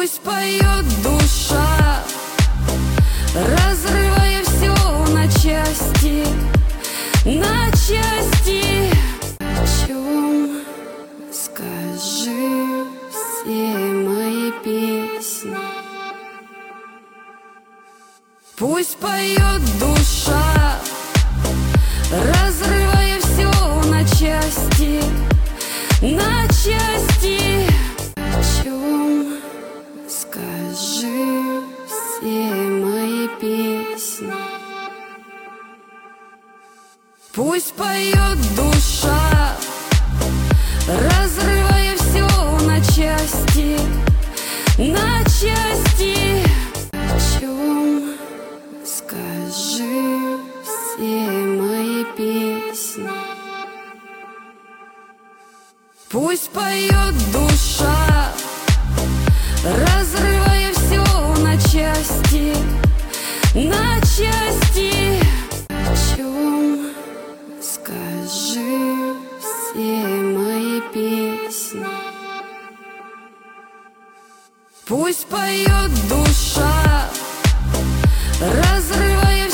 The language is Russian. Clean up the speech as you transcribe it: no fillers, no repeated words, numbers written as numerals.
Пусть поет душа, разрывая все на части, на части. О чем скажи все мои песни? Пусть поет душа, разрывая все на части, на части. О чем скажи все мои песни? Пусть поет душа, разрывая все на части, на части. О чем скажи все мои песни? Пусть поет душа, разрывая все на части, на части. О чем скажи все мои песни? Пусть поет душа,